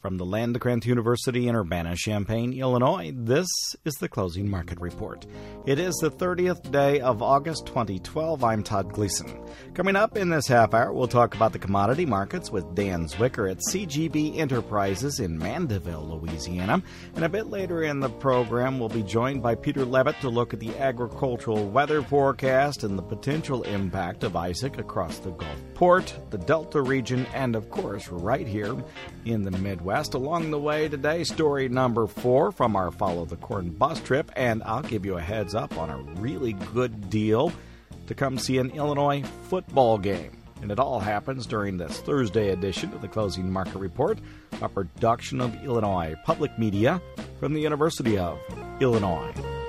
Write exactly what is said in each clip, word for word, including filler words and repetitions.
From the Land Grant University in Urbana-Champaign, Illinois, this is the Closing Market Report. It is the thirtieth day of August twenty twelve. I'm Todd Gleason. Coming up in this half hour, we'll talk about the commodity markets with Dan Zwicker at C G B Enterprises in Mandeville, Louisiana. And a bit later in the program, we'll be joined by Peter Levitt to look at the agricultural weather forecast and the potential impact of Isaac across the Gulfport, the Delta region, and of course, right here in the Midwest. Along the way today, story number four from our Follow the Corn bus trip, and I'll give you a heads up on a really good deal to come see an Illinois football game. And it all happens during this Thursday edition of the Closing Market Report, a production of Illinois Public Media from the University of Illinois.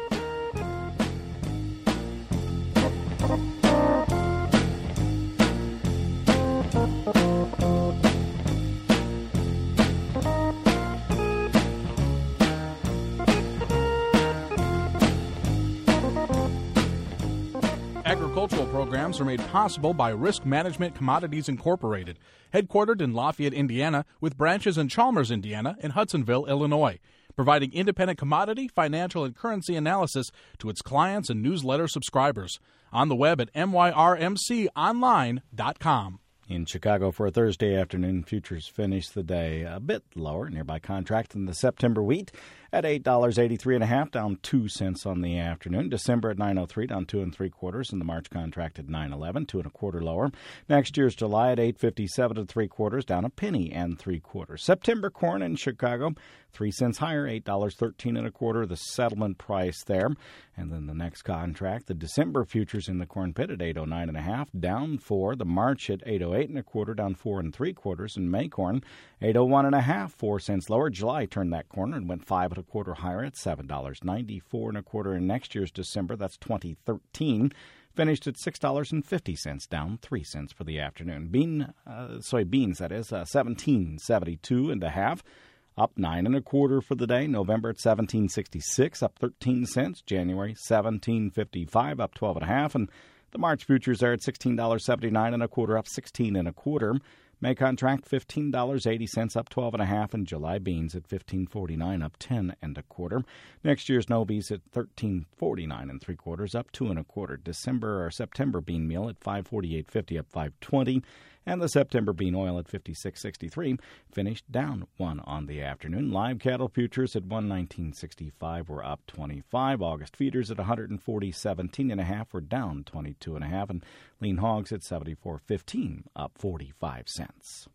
Agricultural programs are made possible by Risk Management Commodities Incorporated, headquartered in Lafayette, Indiana, with branches in Chalmers, Indiana, and Hudsonville, Illinois, providing independent commodity, financial, and currency analysis to its clients and newsletter subscribers. On the web at m y r m c online dot com. In Chicago for a Thursday afternoon, futures finished the day a bit lower. Nearby contract in the September wheat at eight dollars and eighty-three cents and a half, down two cents on the afternoon. December at nine oh three, down two and three quarters, and the March contract at nine eleven, two and a quarter lower. Next year's July at eight fifty-seven and three quarters, down a penny and three quarters. September corn in Chicago, three cents higher, eight dollars and thirteen and a quarter, the settlement price there. And then the next contract, the December futures in the corn pit at eight oh nine and a half, down four. The March at eight oh eight and a quarter, down four and three quarters. And May corn, eight oh one and a half, four cents lower. July turned that corner and went five and a quarter higher at seven dollars and ninety-four and a quarter. In next year's December, that's twenty thirteen, finished at six dollars and fifty cents, down three cents for the afternoon. Bean, uh, soybeans, that is, uh, seventeen seventy-two and a half. Up nine and a quarter for the day. November at seventeen sixty-six, up thirteen cents. January seventeen fifty-five, up twelve and a half. And the March futures are at sixteen dollars and seventy-nine and a quarter, up sixteen and a quarter. May contract fifteen dollars and eighty cents, up twelve and a half. And July beans at fifteen forty-nine, up ten and a quarter. Next year's Novies at thirteen forty-nine and three quarters, up two and a quarter. December or September bean meal at five forty-eight fifty, up five twenty. And the September bean oil at fifty-six sixty-three, finished down one on the afternoon. Live cattle futures at one nineteen sixty-five were up twenty-five. August feeders at one forty seventeen and a half were down twenty-two and a half, and lean hogs at seventy-four fifteen, up forty-five cents.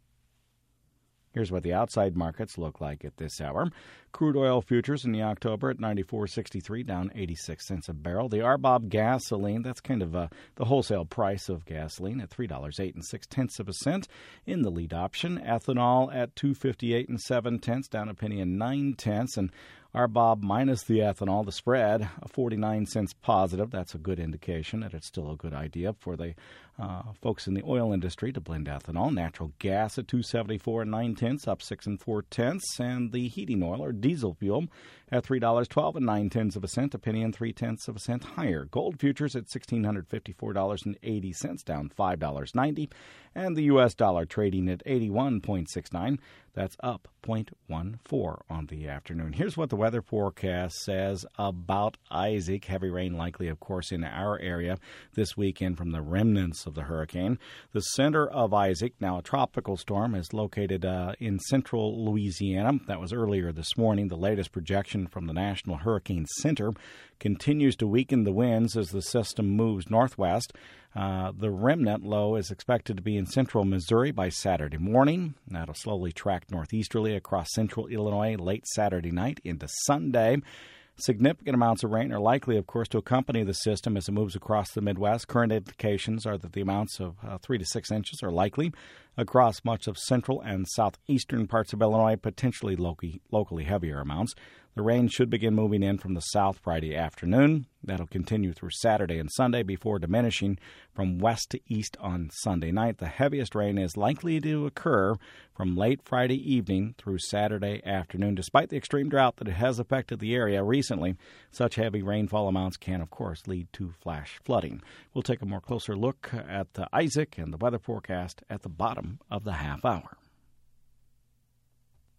Here's what the outside markets look like at this hour. Crude oil futures in the October at ninety-four sixty-three, down eighty-six cents a barrel. The R B O B gasoline, that's kind of uh, the wholesale price of gasoline, at three dollars and eight and six tenths of a cent in the lead option. Ethanol at two fifty-eight and seven tenths, down a penny and nine tenths. And R B O B minus the ethanol, the spread, forty-nine cents positive. That's a good indication that it's still a good idea for the uh, folks in the oil industry to blend ethanol. Natural gas at two seventy-four and nine tenths, up six and four tenths. And the heating oil or diesel fuel at three dollars and twelve and nine tenths of a cent, a penny and three tenths of a cent higher. Gold futures at one thousand six hundred fifty-four dollars and eighty cents, down five dollars and ninety cents. And the U S dollar trading at eighty-one point six nine. That's up zero point one four on the afternoon. Here's what the weather forecast says about Isaac. Heavy rain likely, of course, in our area this weekend from the remnants of the hurricane. The center of Isaac, now a tropical storm, is located uh, in central Louisiana. That was earlier this morning. The latest projection from the National Hurricane Center continues to weaken the winds as the system moves northwest. Uh, the remnant low is expected to be in central Missouri by Saturday morning. That'll slowly track northeasterly across central Illinois late Saturday night into Sunday. Significant amounts of rain are likely, of course, to accompany the system as it moves across the Midwest. Current indications are that the amounts of uh, three to six inches are likely across much of central and southeastern parts of Illinois, potentially locally, locally heavier amounts. The rain should begin moving in from the south Friday afternoon. That'll continue through Saturday and Sunday before diminishing from west to east on Sunday night. The heaviest rain is likely to occur from late Friday evening through Saturday afternoon. Despite the extreme drought that has affected the area recently, such heavy rainfall amounts can, of course, lead to flash flooding. We'll take a more closer look at the Isaac and the weather forecast at the bottom of the half hour.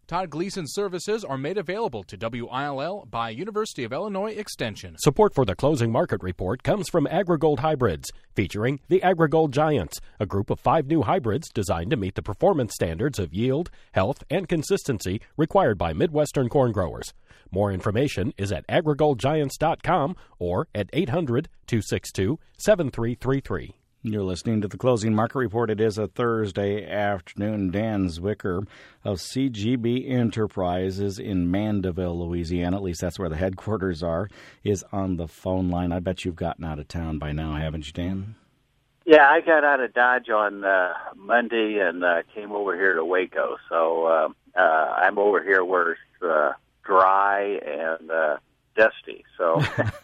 Todd Gleason's services are made available to W I L L by University of Illinois Extension. Support for the closing market report comes from AgriGold Hybrids, featuring the AgriGold Giants, a group of five new hybrids designed to meet the performance standards of yield, health, and consistency required by Midwestern corn growers. More information is at agri gold giants dot com or at eight hundred, two six two, seven three three three. You're listening to the Closing Market Report. It is a Thursday afternoon. Dan Zwicker of C G B Enterprises in Mandeville, Louisiana, at least that's where the headquarters are, is on the phone line. I bet you've gotten out of town by now, haven't you, Dan? Yeah, I got out of Dodge on uh, Monday and uh, came over here to Waco. So uh, uh, I'm over here where it's uh, dry and uh, dusty. So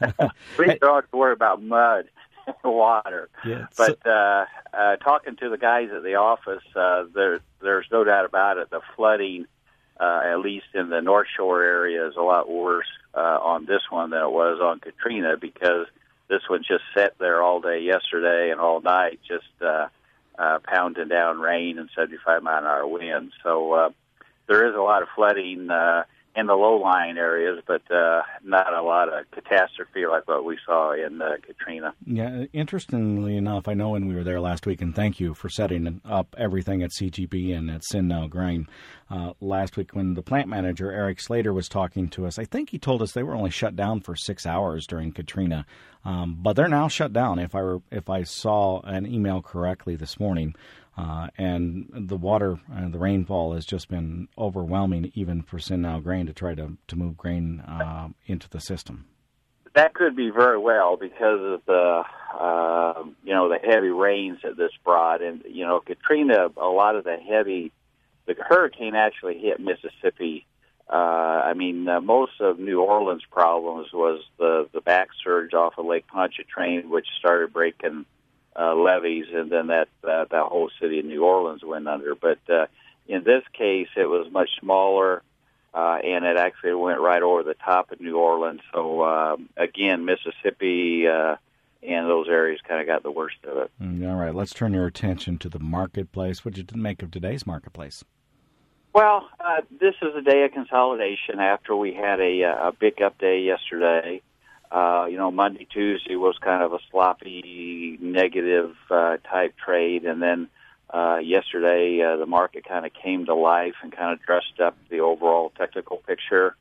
we don't have to worry about mud. Water, yeah, but uh, uh, talking to the guys at the office, uh, there, there's no doubt about it. The flooding, uh, at least in the North Shore area, is a lot worse uh, on this one than it was on Katrina, because this one just sat there all day yesterday and all night, just uh, uh, pounding down rain and seventy-five mile an hour winds. So uh, there is a lot of flooding uh, in the low-lying areas, but uh, not a lot of catastrophe like what we saw in uh, Katrina. Yeah, interestingly enough, I know when we were there last week, and thank you for setting up everything at C G B and at Sinnow Grain. Uh, last week when the plant manager, Eric Slater, was talking to us, I think he told us they were only shut down for six hours during Katrina. Um, but they're now shut down, if I were, if I saw an email correctly this morning. Uh, and the water, uh, the rainfall has just been overwhelming, even for Sinnow Grain to try to, to move grain uh, into the system. That could be very well because of the, uh, you know, the heavy rains that this brought. And, you know, Katrina, a lot of the heavy, the hurricane actually hit Mississippi. Uh, I mean, uh, most of New Orleans' problems was the, the back surge off of Lake Pontchartrain, which started breaking Uh, levees, and then that uh, that whole city of New Orleans went under. But uh, in this case, it was much smaller, uh, and it actually went right over the top of New Orleans. So, uh, again, Mississippi uh, and those areas kind of got the worst of it. Mm, all right, let's turn your attention to the marketplace. What did you make of today's marketplace? Well, uh, this is a day of consolidation after we had a, a big up day yesterday. Uh, you know, Monday, Tuesday was kind of a sloppy, negative uh, type trade, and then uh, yesterday uh, the market kind of came to life and kind of dressed up the overall technical picture.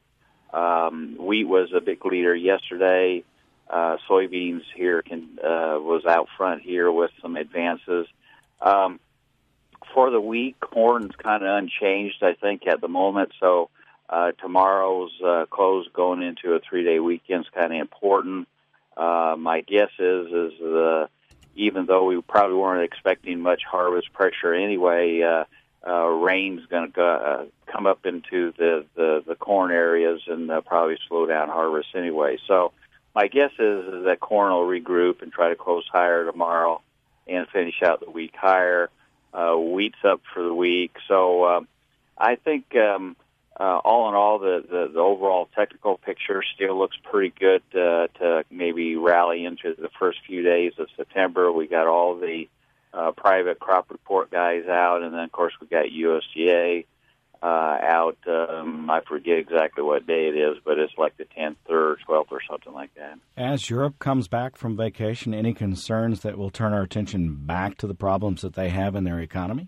Um, wheat was a big leader yesterday. Uh, soybeans here can, uh, was out front here with some advances. Um, for the week, corn's kind of unchanged, I think, at the moment, so Uh, tomorrow's uh, close going into a three-day weekend is kind of important. Uh, my guess is, is uh, even though we probably weren't expecting much harvest pressure anyway, uh, uh, rain's going to uh, come up into the, the, the corn areas and uh, probably slow down harvest anyway. So my guess is, is that corn will regroup and try to close higher tomorrow and finish out the week higher. Uh, wheat's up for the week. So uh, I think... Um, Uh, all in all, the, the, the overall technical picture still looks pretty good uh, to maybe rally into the first few days of September. We got all the uh, private crop report guys out, and then, of course, we got U S D A uh, out. Um, I forget exactly what day it is, but it's like the tenth or twelfth or something like that. As Europe comes back from vacation, any concerns that will turn our attention back to the problems that they have in their economy?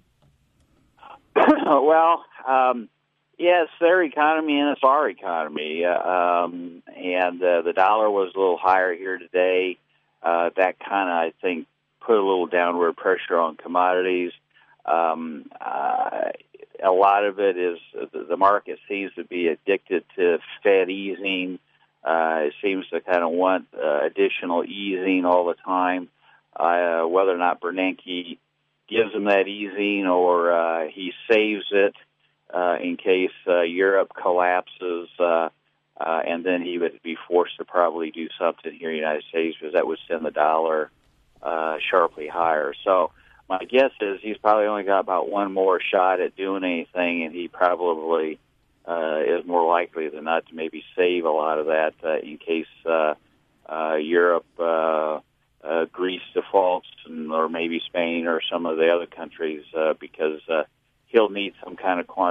Well, um, yeah, it's their economy and it's our economy. Uh, um, and uh, the dollar was a little higher here today. Uh, that kind of, I think, put a little downward pressure on commodities. Um, uh, a lot of it is uh, the market seems to be addicted to Fed easing. Uh, it seems to kind of want uh, additional easing all the time. Uh, whether or not Bernanke gives them that easing or uh, he saves it, Uh, in case uh, Europe collapses, uh, uh, and then he would be forced to probably do something here in the United States because that would send the dollar uh, sharply higher. So my guess is he's probably only got about one more shot at doing anything, and he probably uh, is more likely than not to maybe save a lot of that uh, in case uh, uh, Europe, uh, uh, Greece defaults, and, or maybe Spain or some of the other countries uh, because uh, he'll need some kind of quanti-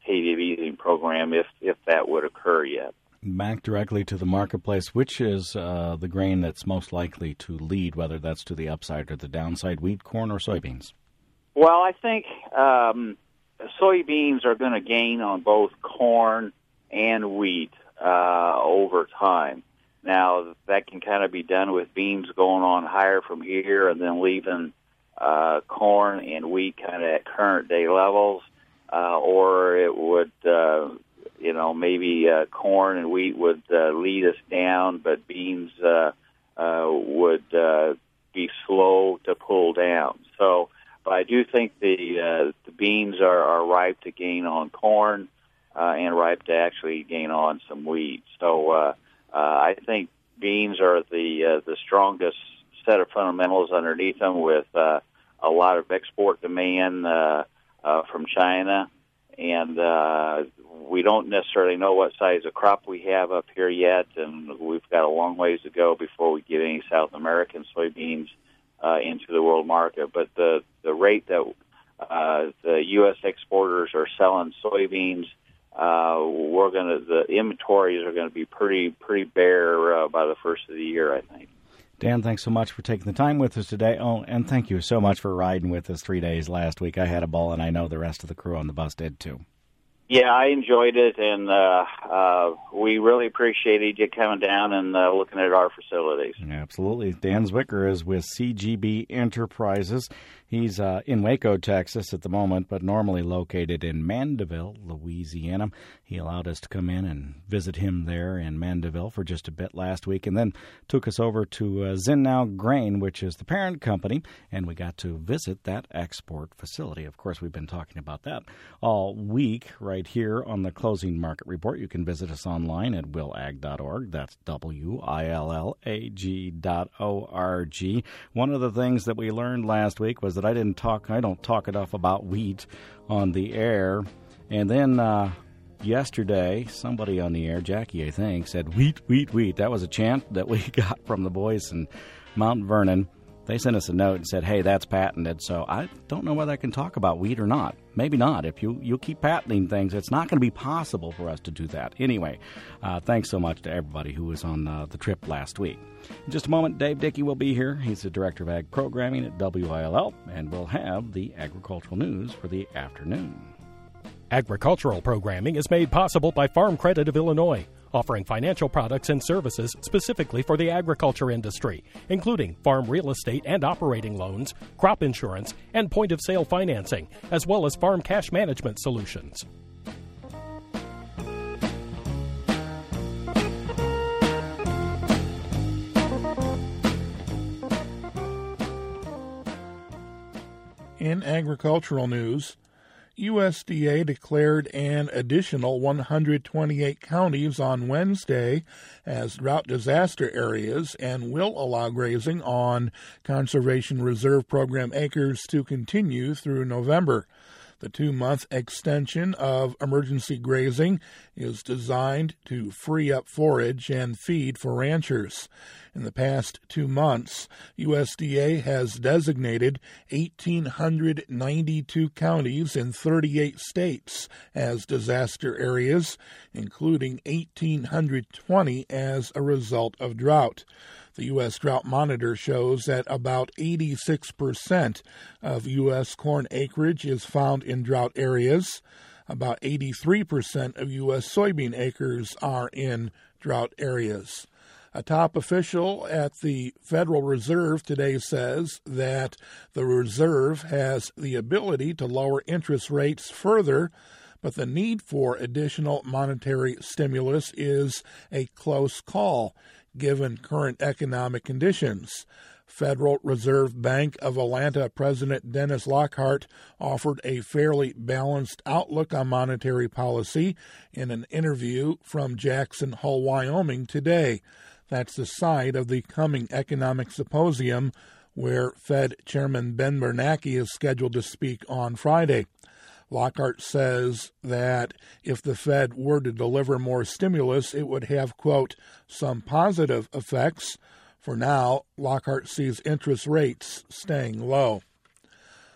quantitative easing program if, if that would occur yet. Back directly to the marketplace, which is uh, the grain that's most likely to lead, whether that's to the upside or the downside, wheat, corn, or soybeans? Well, I think um, soybeans are going to gain on both corn and wheat uh, over time. Now, that can kind of be done with beans going on higher from here and then leaving uh, corn and wheat kind of at current day levels, uh, or it would, uh, you know, maybe uh, corn and wheat would uh, lead us down, but beans uh, uh, would uh, be slow to pull down. So, but I do think the uh, the beans are, are ripe to gain on corn uh, and ripe to actually gain on some wheat. So. Uh, Uh, I think beans are the uh, the strongest set of fundamentals underneath them, with uh, a lot of export demand uh, uh, from China, and uh, we don't necessarily know what size of crop we have up here yet, and we've got a long ways to go before we get any South American soybeans uh, into the world market. But the the rate that uh, the U S exporters are selling soybeans, Uh, we're going to, the inventories are going to be pretty, pretty bare uh, by the first of the year, I think. Dan, thanks so much for taking the time with us today. Oh, and thank you so much for riding with us three days last week. I had a ball, and I know the rest of the crew on the bus did too. Yeah, I enjoyed it, and uh, uh, we really appreciated you coming down and uh, looking at our facilities. Absolutely. Dan Zwicker is with C G B Enterprises. He's uh, in Waco, Texas at the moment, but normally located in Mandeville, Louisiana. He allowed us to come in and visit him there in Mandeville for just a bit last week, and then took us over to uh, Zinnow Grain, which is the parent company, and we got to visit that export facility. Of course, we've been talking about that all week right here on the Closing Market Report. You can visit us online at will ag dot org. That's W I L L A G dot O R G. One of the things that we learned last week was that I didn't talk, I don't talk enough about wheat on the air. And then uh, yesterday, somebody on the air, Jackie, I think, said, wheat, wheat, wheat. That was a chant that we got from the boys in Mount Vernon. They sent us a note and said, hey, that's patented. So I don't know whether I can talk about wheat or not. Maybe not. If you, you keep patenting things, it's not going to be possible for us to do that. Anyway, uh, thanks so much to everybody who was on uh, the trip last week. In just a moment, Dave Dickey will be here. He's the Director of Ag Programming at W I L L, and we'll have the agricultural news for the afternoon. Agricultural programming is made possible by Farm Credit of Illinois, offering financial products and services specifically for the agriculture industry, including farm real estate and operating loans, crop insurance, and point-of-sale financing, as well as farm cash management solutions. In agricultural news, U S D A declared an additional one hundred twenty-eight counties on Wednesday as drought disaster areas and will allow grazing on Conservation Reserve Program acres to continue through November. The two-month extension of emergency grazing is designed to free up forage and feed for ranchers. In the past two months, U S D A has designated one thousand eight hundred ninety-two counties in thirty-eight states as disaster areas, including one thousand eight hundred twenty as a result of drought. The U S Drought Monitor shows that about eighty-six percent of U S corn acreage is found in drought areas. About eighty-three percent of U S soybean acres are in drought areas. A top official at the Federal Reserve today says that the Reserve has the ability to lower interest rates further, but the need for additional monetary stimulus is a close call, given current economic conditions. Federal Reserve Bank of Atlanta President Dennis Lockhart offered a fairly balanced outlook on monetary policy in an interview from Jackson Hole, Wyoming today. That's the site of the coming economic symposium where Fed Chairman Ben Bernanke is scheduled to speak on Friday. Lockhart says that if the Fed were to deliver more stimulus, it would have, quote, some positive effects. For now, Lockhart sees interest rates staying low.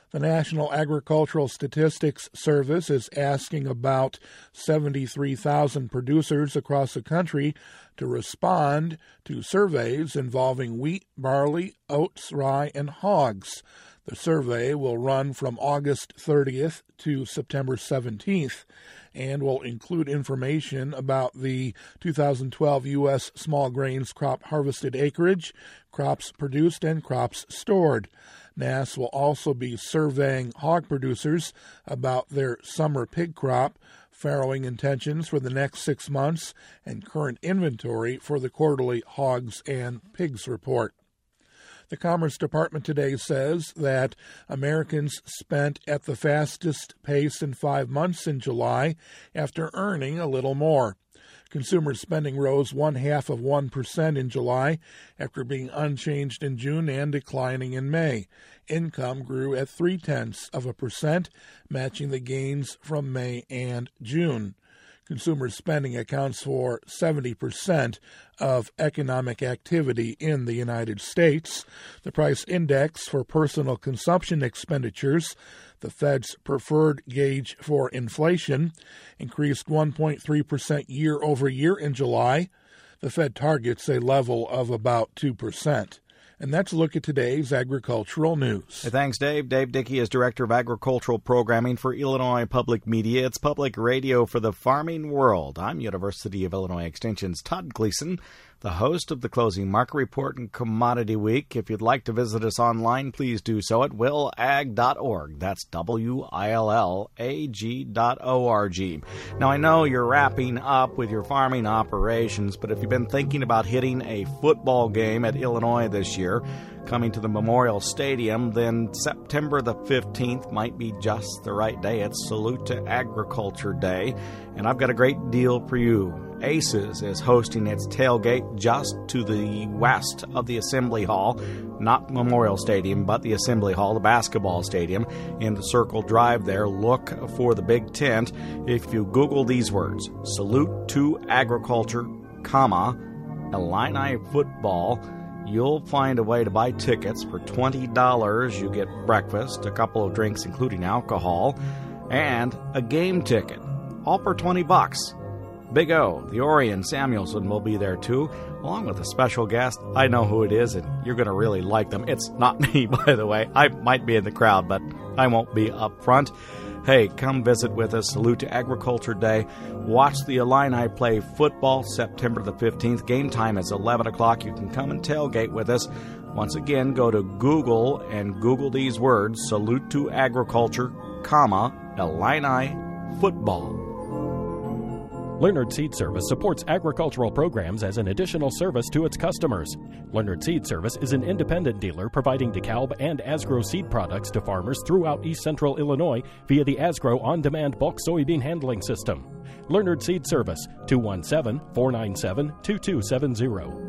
The National Agricultural Statistics Service is asking about seventy-three thousand producers across the country to respond to surveys involving wheat, barley, oats, rye, and hogs. The survey will run from August thirtieth to September seventeenth and will include information about the two thousand twelve U S small grains crop harvested acreage, crops produced, and crops stored. N A S will also be surveying hog producers about their summer pig crop, farrowing intentions for the next six months, and current inventory for the quarterly hogs and pigs report. The Commerce Department today says that Americans spent at the fastest pace in five months in July after earning a little more. Consumer spending rose one half of one percent in July after being unchanged in June and declining in May. Income grew at three tenths of a percent, matching the gains from May and June. Consumer spending accounts for seventy percent of economic activity in the United States. The price index for personal consumption expenditures, the Fed's preferred gauge for inflation, increased one point three percent year over year in July. The Fed targets a level of about two percent. And that's a look at today's agricultural news. Hey, thanks, Dave. Dave Dickey is Director of Agricultural Programming for Illinois Public Media. It's public radio for the farming world. I'm University of Illinois Extension's Todd Gleason, the host of the Closing Market Report and Commodity Week. If you'd like to visit us online, please do so at will ag dot org. That's W I L L A G dot O R G. Now, I know you're wrapping up with your farming operations, but if you've been thinking about hitting a football game at Illinois this year, coming to the Memorial Stadium, then September the fifteenth might be just the right day. It's Salute to Agriculture Day, and I've got a great deal for you. Aces is hosting its tailgate just to the west of the Assembly Hall, not Memorial Stadium, but the Assembly Hall, the basketball stadium, in the Circle Drive there. Look for the big tent. If you Google these words, Salute to Agriculture, comma, Illini football, you'll find a way to buy tickets for twenty dollars. You get breakfast, a couple of drinks including alcohol, and a game ticket, all for twenty bucks. Big O, the Orion Samuelson, will be there too, along with a special guest. I know who it is, and you're going to really like them. It's not me, by the way. I might be in the crowd, but I won't be up front. Hey, come visit with us. Salute to Agriculture Day. Watch the Illini play football September the fifteenth. Game time is eleven o'clock. You can come and tailgate with us. Once again, go to Google and Google these words, Salute to Agriculture, comma, Illini football. Leonard Seed Service supports agricultural programs as an additional service to its customers. Leonard Seed Service is an independent dealer providing DeKalb and Asgrow seed products to farmers throughout East Central Illinois via the Asgrow On-Demand Bulk Soybean Handling System. Leonard Seed Service, two one seven, four nine seven, two two seven zero.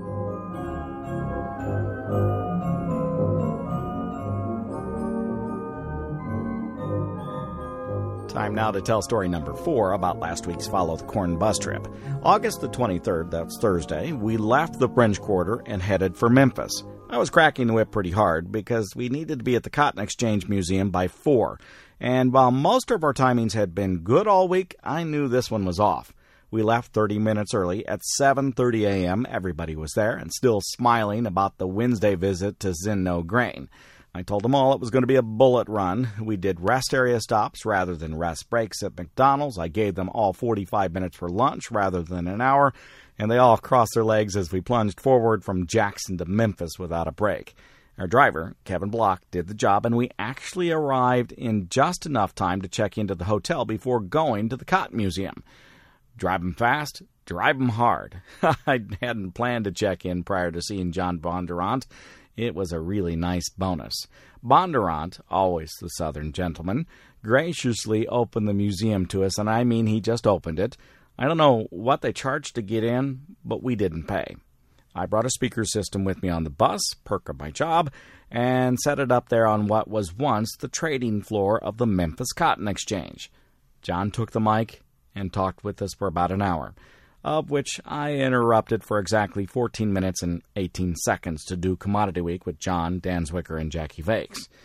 Time now to tell story number four about last week's Follow the Corn bus trip. August the twenty-third, that's Thursday, we left the French Quarter and headed for Memphis. I was cracking the whip pretty hard because we needed to be at the Cotton Exchange Museum by four. And while most of our timings had been good all week, I knew this one was off. We left thirty minutes early. At seven thirty a.m., everybody was there and still smiling about the Wednesday visit to Zinno Grain. I told them all it was going to be a bullet run. We did rest area stops rather than rest breaks at McDonald's. I gave them all forty-five minutes for lunch rather than an hour, and they all crossed their legs as we plunged forward from Jackson to Memphis without a break. Our driver, Kevin Block, did the job, and we actually arrived in just enough time to check into the hotel before going to the Cotton Museum. Drive 'em fast, drive 'em hard. I hadn't planned to check in prior to seeing John Bondurant. It was a really nice bonus. Bondurant, always the Southern gentleman, graciously opened the museum to us, and I mean he just opened it. I don't know what they charged to get in, but we didn't pay. I brought a speaker system with me on the bus, perk of my job, and set it up there on what was once the trading floor of the Memphis Cotton Exchange. John took the mic and talked with us for about an hour, of which I interrupted for exactly fourteen minutes and eighteen seconds to do Commodity Week with John, Dan Zwicker, and Jackie Vakes.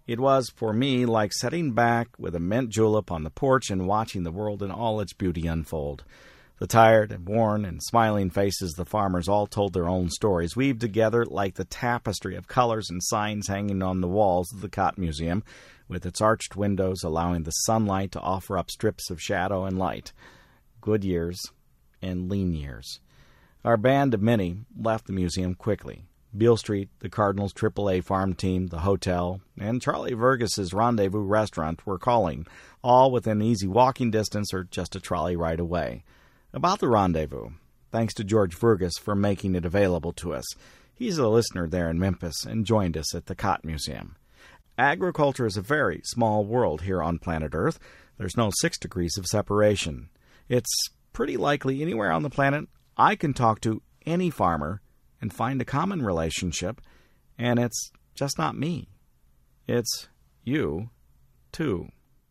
It was, for me, like sitting back with a mint julep on the porch and watching the world in all its beauty unfold. The tired and worn and smiling faces of the farmers all told their own stories, weaved together like the tapestry of colors and signs hanging on the walls of the Cotton Museum, with its arched windows allowing the sunlight to offer up strips of shadow and light. Good years and lean years. Our band of many left the museum quickly. Beale Street, the Cardinals' triple A farm team, the hotel, and Charlie Vergus's Rendezvous restaurant were calling, all within easy walking distance or just a trolley ride away. About the Rendezvous, thanks to George Vergus for making it available to us. He's a listener there in Memphis and joined us at the Cotton Museum. Agriculture is a very small world here on planet Earth. There's no six degrees of separation. It's pretty likely anywhere on the planet I can talk to any farmer and find a common relationship, and it's just not me. It's you, too.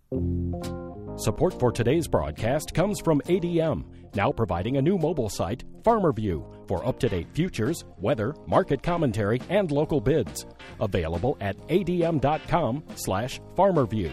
Support for today's broadcast comes from A D M, now providing a new mobile site, FarmerView, for up-to-date futures, weather, market commentary, and local bids. Available at adm.com slash farmerview.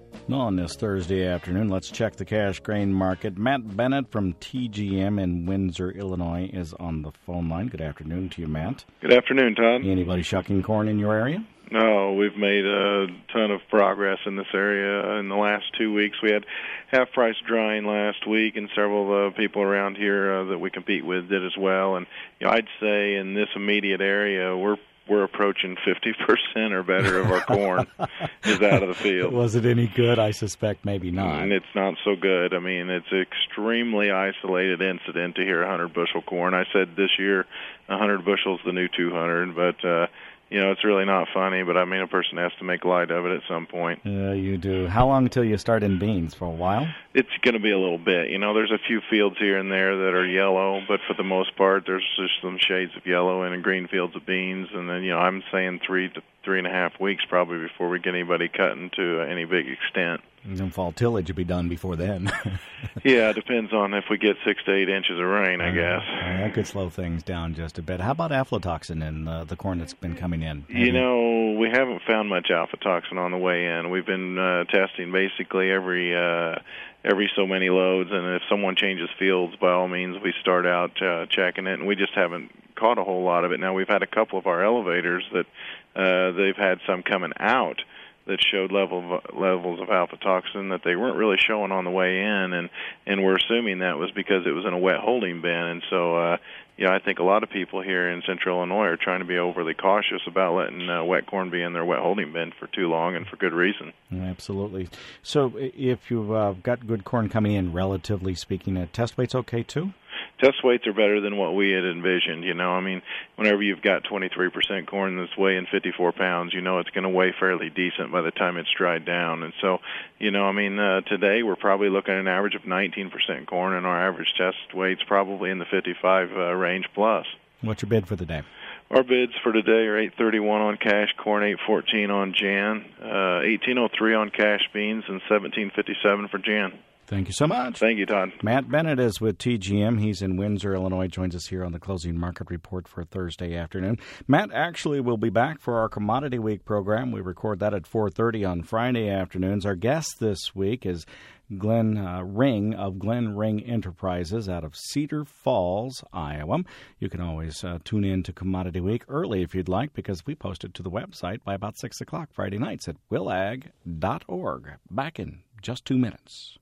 On this Thursday afternoon, let's check the cash grain market. Matt Bennett from T G M in Windsor, Illinois, is on the phone line. Good afternoon to you, Matt. Good afternoon, Todd. Anybody shucking corn in your area? No, we've made a ton of progress in this area in the last two weeks. We had half-price drying last week, and several uh, people around here uh, that we compete with did as well. And you know, I'd say in this immediate area, we're we're approaching fifty percent or better of our corn is out of the field. Was it any good? I suspect maybe not. And it's not so good. I mean, it's an extremely isolated incident to hear one hundred bushel corn. I said this year one hundred bushels the new two hundred, but uh, you know, it's really not funny, but I mean, a person has to make light of it at some point. Uh, you do. How long until you start in beans? For a while? It's going to be a little bit. You know, there's a few fields here and there that are yellow, but for the most part, there's just some shades of yellow and in green fields of beans. And then, you know, I'm saying three to three and a half weeks probably before we get anybody cutting to any big extent. And fall tillage will be done before then. Yeah, it depends on if we get six to eight inches of rain, I uh, guess. Uh, that could slow things down just a bit. How about aflatoxin in uh, the corn that's been coming in? Have you know, we haven't found much aflatoxin on the way in. We've been uh, testing basically every uh, every so many loads, and if someone changes fields, by all means, we start out uh, checking it, and we just haven't caught a whole lot of it. Now, we've had a couple of our elevators that uh, they've had some coming out that showed level of, levels of aflatoxin that they weren't really showing on the way in, and, and we're assuming that was because it was in a wet holding bin. And so, uh, you know, I think a lot of people here in Central Illinois are trying to be overly cautious about letting uh, wet corn be in their wet holding bin for too long, and for good reason. Absolutely. So if you've uh, got good corn coming in, relatively speaking, uh, test weight's okay too? Test weights are better than what we had envisioned. You know, I mean, whenever you've got twenty-three percent corn that's weighing fifty-four pounds, you know it's going to weigh fairly decent by the time it's dried down. And so, you know, I mean, uh, today we're probably looking at an average of nineteen percent corn, and our average test weight's probably in the fifty-five uh, range plus. What's your bid for the day? Our bids for today are eight thirty-one on cash corn, eight fourteen on Jan, uh, eighteen oh three on cash beans, and seventeen fifty-seven for Jan. Thank you so much. Thank you, Todd. Matt Bennett is with T G M. He's in Windsor, Illinois, joins us here on the Closing Market Report for Thursday afternoon. Matt actually will be back for our Commodity Week program. We record that at four thirty on Friday afternoons. Our guest this week is Glenn uh, Ring of Glenn Ring Enterprises out of Cedar Falls, Iowa. You can always uh, tune in to Commodity Week early if you'd like, because we post it to the website by about six o'clock Friday nights at willag dot org. Back in just two minutes.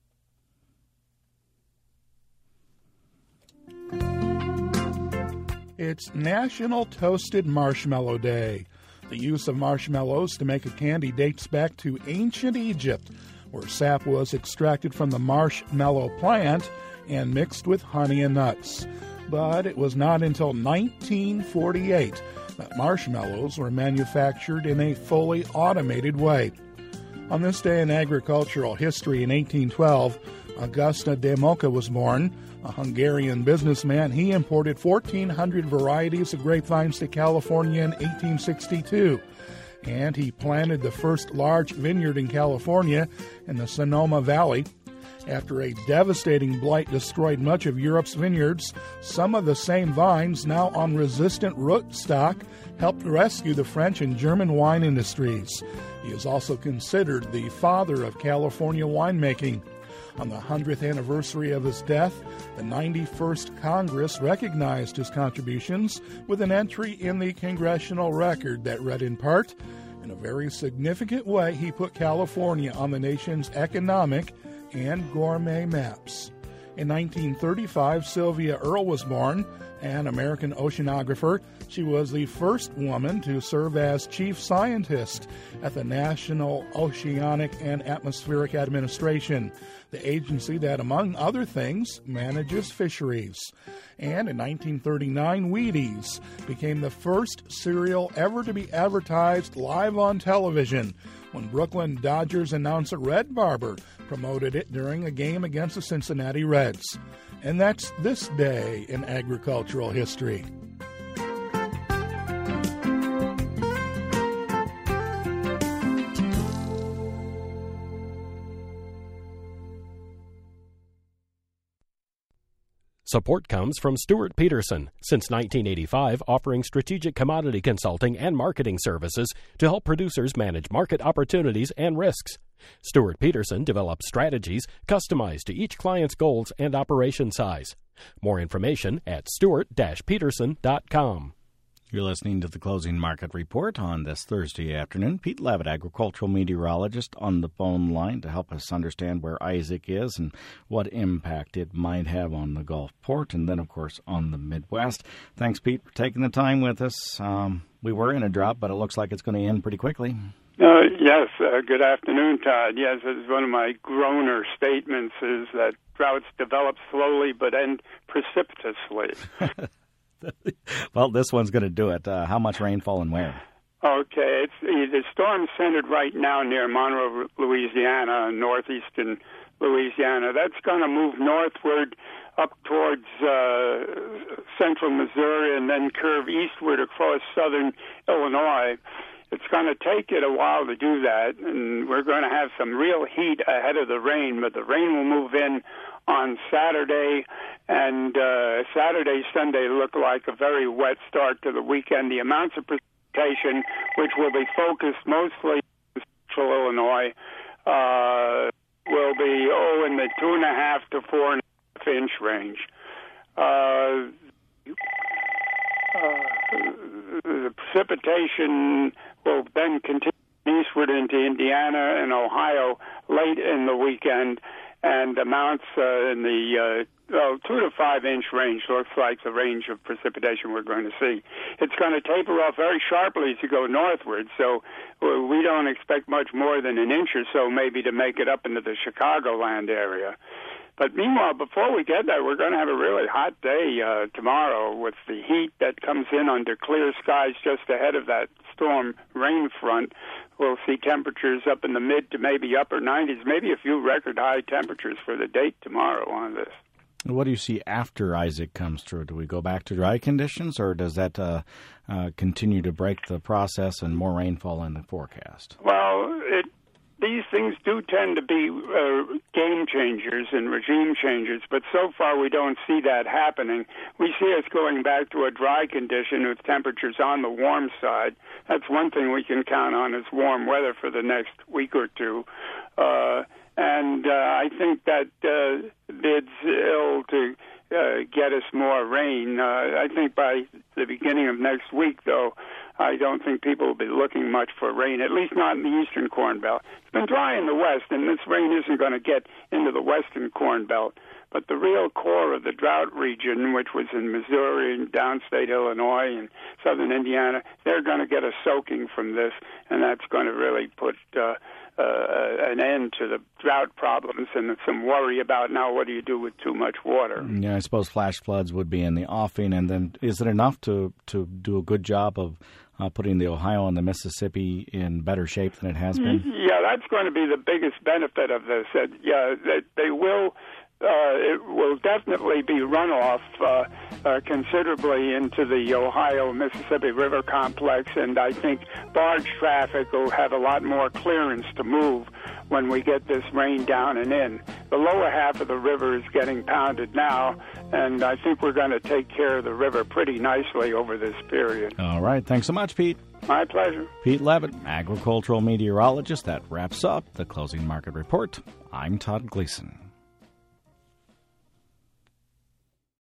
It's National Toasted Marshmallow Day. The use of marshmallows to make a candy dates back to ancient Egypt, where sap was extracted from the marshmallow plant and mixed with honey and nuts. But it was not until nineteen forty-eight that marshmallows were manufactured in a fully automated way. On this day in agricultural history in eighteen twelve, Augusta de Moca was born. A Hungarian businessman, he imported fourteen hundred varieties of grapevines to California in eighteen sixty-two. And he planted the first large vineyard in California in the Sonoma Valley. After a devastating blight destroyed much of Europe's vineyards, some of the same vines, now on resistant rootstock, helped rescue the French and German wine industries. He is also considered the father of California winemaking. On the hundredth anniversary of his death, the ninety-first Congress recognized his contributions with an entry in the Congressional Record that read in part, "In a very significant way, he put California on the nation's economic and gourmet maps." In nineteen thirty-five, Sylvia Earle was born, an American oceanographer. She was the first woman to serve as chief scientist at the National Oceanic and Atmospheric Administration, the agency that, among other things, manages fisheries. And in nineteen thirty-nine, Wheaties became the first cereal ever to be advertised live on television when Brooklyn Dodgers announcer Red Barber promoted it during a game against the Cincinnati Reds. And that's this day in agricultural history. Support comes from Stuart Peterson, since nineteen eighty-five offering strategic commodity consulting and marketing services to help producers manage market opportunities and risks. Stuart Peterson develops strategies customized to each client's goals and operation size. More information at stuart dash peterson dot com. You're listening to the Closing Market Report on this Thursday afternoon. Pete Levitt, agricultural meteorologist, on the phone line to help us understand where Isaac is and what impact it might have on the Gulfport and then, of course, on the Midwest. Thanks, Pete, for taking the time with us. Um, we were in a drought, but it looks like it's going to end pretty quickly. Uh, yes, uh, good afternoon, Todd. Yes, it's one of my groaner statements is that droughts develop slowly but end precipitously. Well, this one's going to do it. Uh, how much rainfall and where? Okay, it's the storm's centered right now near Monroe, Louisiana, northeastern Louisiana. That's going to move northward up towards uh, central Missouri and then curve eastward across southern Illinois. It's going to take it a while to do that, and we're going to have some real heat ahead of the rain, but the rain will move in on Saturday, and uh, Saturday, Sunday look like a very wet start to the weekend. The amounts of precipitation, which will be focused mostly in central Illinois, uh, will be, oh, in the two and a half to four and a half inch range. Uh, uh, the precipitation will then continue eastward into Indiana and Ohio late in the weekend, and amounts uh, in the uh, well, two to five inch range looks like the range of precipitation we're going to see. It's going to taper off very sharply as you go northward, so we don't expect much more than an inch or so maybe to make it up into the Chicagoland area. But meanwhile, before we get there, we're going to have a really hot day uh, tomorrow with the heat that comes in under clear skies just ahead of that storm rain front. We'll see temperatures up in the mid to maybe upper nineties, maybe a few record high temperatures for the date tomorrow on this. What do you see after Isaac comes through? Do we go back to dry conditions, or does that uh, uh, continue to break the process and more rainfall in the forecast? Well, it these things do tend to be uh, game changers and regime changers, but so far we don't see that happening. We see us going back to a dry condition with temperatures on the warm side. That's one thing we can count on is warm weather for the next week or two. Uh, and uh, I think that uh, bids ill to uh, get us more rain. Uh, I think by the beginning of next week, though, I don't think people will be looking much for rain, at least not in the eastern Corn Belt. It's been dry in the west, and this rain isn't going to get into the western Corn Belt. But the real core of the drought region, which was in Missouri and downstate Illinois and southern Indiana, they're going to get a soaking from this, and that's going to really put uh, uh, an end to the drought problems and some worry about now what do you do with too much water. Yeah, I suppose flash floods would be in the offing, and then is it enough to, to do a good job of uh, putting the Ohio and the Mississippi in better shape than it has been? Yeah, that's going to be the biggest benefit of this. That, yeah, that they will... Uh, it will definitely be runoff uh, uh, considerably into the Ohio-Mississippi River complex, and I think barge traffic will have a lot more clearance to move when we get this rain down and in. the lower half of the river is getting pounded now, and I think we're going to take care of the river pretty nicely over this period. All right. Thanks so much, Pete. My pleasure. Pete Levitt, agricultural meteorologist. That wraps up the Closing Market Report. I'm Todd Gleason.